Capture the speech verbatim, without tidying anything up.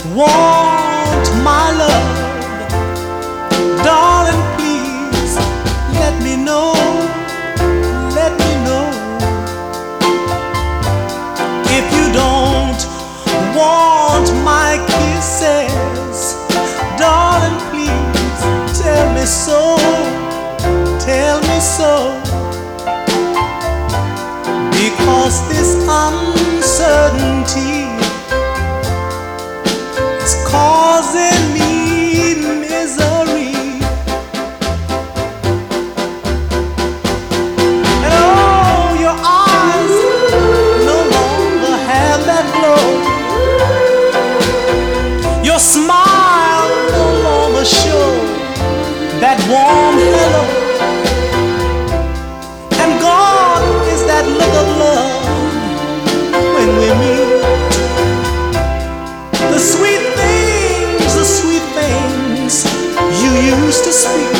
want my love, darling, please let me know, let me know. If you don't want my kisses, darling, please tell me so, tell me so. Because this uncertainty is causing me misery. And oh, your eyes no longer have that glow. Your smile no longer show that warm hello. And gone is that look of love when we meet. The sweet things, the sweet things you used to speak.